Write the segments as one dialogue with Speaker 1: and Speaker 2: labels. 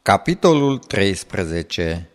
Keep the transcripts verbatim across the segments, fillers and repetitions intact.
Speaker 1: Capitolul treisprezece.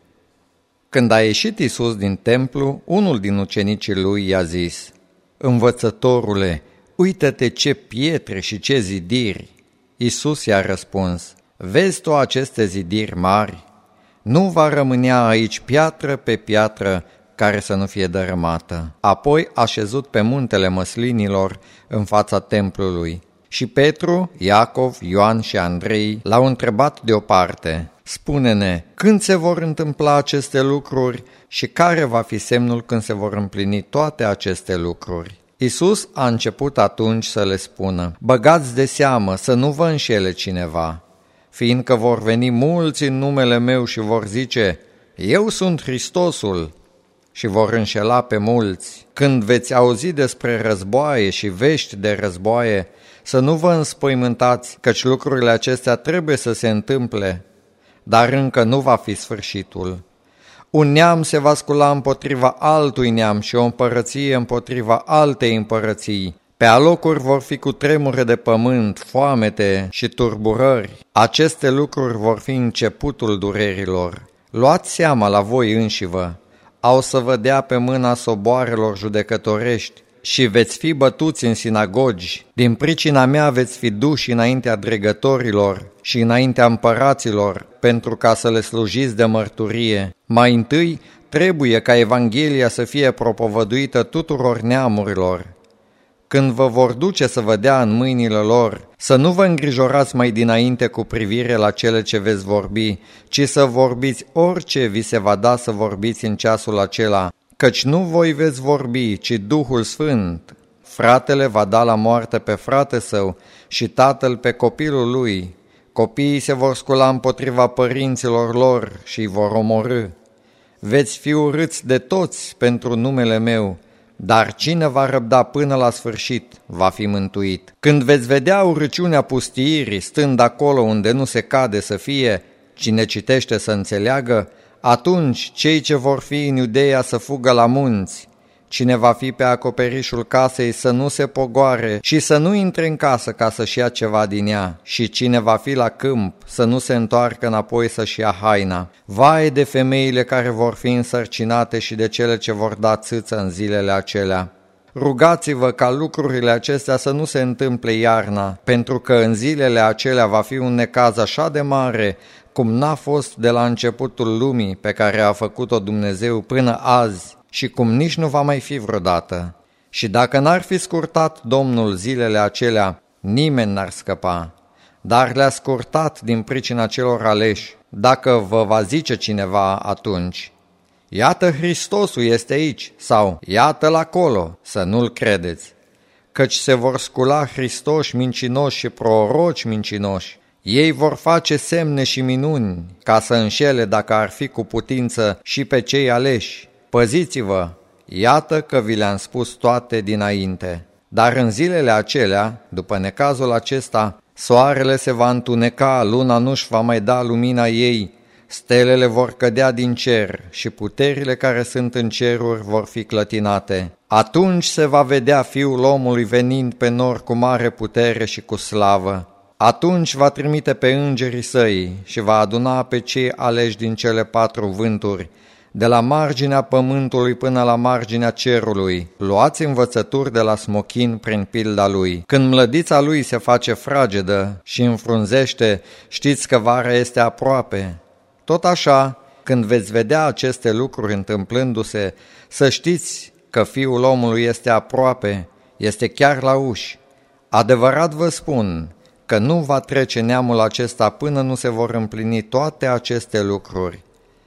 Speaker 1: Când a ieșit Iisus din templu, unul din ucenicii lui i-a zis: „Învățătorule, uită-te ce pietre și ce zidiri!” Iisus i-a răspuns: „Vezi tu aceste zidiri mari? Nu va rămânea aici piatră pe piatră care să nu fie dărâmată.” Apoi a șezut pe muntele Măslinilor în fața templului. Și Petru, Iacov, Ioan și Andrei l-au întrebat deoparte: „Spune-ne, când se vor întâmpla aceste lucruri și care va fi semnul când se vor împlini toate aceste lucruri?” Iisus a început atunci să le spună: „Băgați de seamă să nu vă înșele cineva, fiindcă vor veni mulți în numele meu și vor zice: Eu sunt Hristosul, și vor înșela pe mulți. Când veți auzi despre războaie și vești de războaie, să nu vă înspăimântați, căci lucrurile acestea trebuie să se întâmple, dar încă nu va fi sfârșitul. Un neam se va scula împotriva altui neam și o împărăție împotriva altei împărății. Pe alocuri vor fi cutremure de pământ, foamete și turburări. Aceste lucruri vor fi începutul durerilor. Luați seama la voi înșivă. Au să vă dea pe mâna soboarelor judecătorești și veți fi bătuți în sinagogi. Din pricina mea veți fi duși înaintea dregătorilor și înaintea împăraților, pentru ca să le slujiți de mărturie. Mai întâi trebuie ca Evanghelia să fie propovăduită tuturor neamurilor. Când vă vor duce să vă dea în mâinile lor, să nu vă îngrijorați mai dinainte cu privire la cele ce veți vorbi, ci să vorbiți orice vi se va da să vorbiți în ceasul acela, căci nu voi veți vorbi, ci Duhul Sfânt. Fratele va da la moarte pe frate său și tatăl pe copilul lui. Copiii se vor scula împotriva părinților lor și îi vor omorî. Veți fi urâți de toți pentru numele meu, dar cine va răbda până la sfârșit va fi mântuit. Când veți vedea urăciunea pustiirii stând acolo unde nu se cade să fie, cine citește să înțeleagă, atunci cei ce vor fi în Iudeea să fugă la munți. Cine va fi pe acoperișul casei să nu se pogoare și să nu intre în casă ca să-și ia ceva din ea. Și cine va fi la câmp să nu se întoarcă înapoi să-și ia haina. Vai de femeile care vor fi însărcinate și de cele ce vor da țâță în zilele acelea. Rugați-vă ca lucrurile acestea să nu se întâmple iarna, pentru că în zilele acelea va fi un necaz așa de mare, cum n-a fost de la începutul lumii pe care a făcut-o Dumnezeu până azi și cum nici nu va mai fi vreodată. Și dacă n-ar fi scurtat Domnul zilele acelea, nimeni n-ar scăpa, dar le-a scurtat din pricina celor aleși. Dacă vă va zice cineva atunci: „Iată Hristosul este aici” sau „Iată-l acolo”, să nu-l credeți, căci se vor scula Hristoși mincinoși și proroci mincinoși. Ei vor face semne și minuni ca să înșele, dacă ar fi cu putință, și pe cei aleși. Păziți-vă, iată că vi le-am spus toate dinainte. Dar în zilele acelea, după necazul acesta, soarele se va întuneca, luna nu-și va mai da lumina ei, stelele vor cădea din cer și puterile care sunt în ceruri vor fi clătinate. Atunci se va vedea Fiul omului venind pe nori cu mare putere și cu slavă. Atunci va trimite pe îngerii săi și va aduna pe cei aleși din cele patru vânturi, de la marginea pământului până la marginea cerului. Luați învățături de la smochin prin pilda lui. Când mlădița lui se face fragedă și înfrunzește, știți că vara este aproape. Tot așa, când veți vedea aceste lucruri întâmplându-se, să știți că Fiul omului este aproape, este chiar la uși. Adevărat vă spun că nu va trece neamul acesta până nu se vor împlini toate aceste lucruri.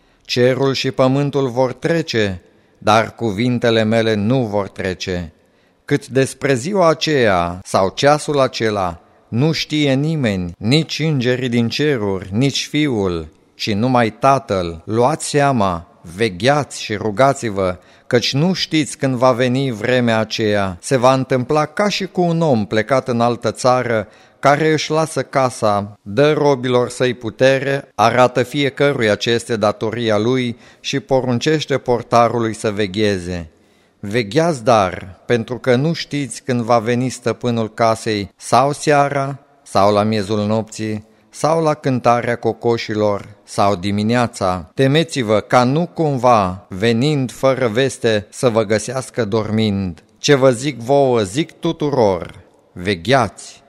Speaker 1: Cerul și pământul vor trece, dar cuvintele mele nu vor trece. Cât despre ziua aceea sau ceasul acela, nu știe nimeni, nici îngerii din ceruri, nici Fiul, ci numai Tatăl. Luați seama, vegheați și rugați-vă, căci nu știți când va veni vremea aceea. Se va întâmpla ca și cu un om plecat în altă țară, care își lasă casa, dă robilor săi putere, arată fiecăruia ce este datoria lui și poruncește portarului să vegheze. Vegheați dar, pentru că nu știți când va veni stăpânul casei, sau seara, sau la miezul nopții, sau la cântarea cocoșilor, sau dimineața, temeți-vă ca nu cumva, venind fără veste, să vă găsească dormind. Ce vă zic vouă, zic tuturor, vegheați!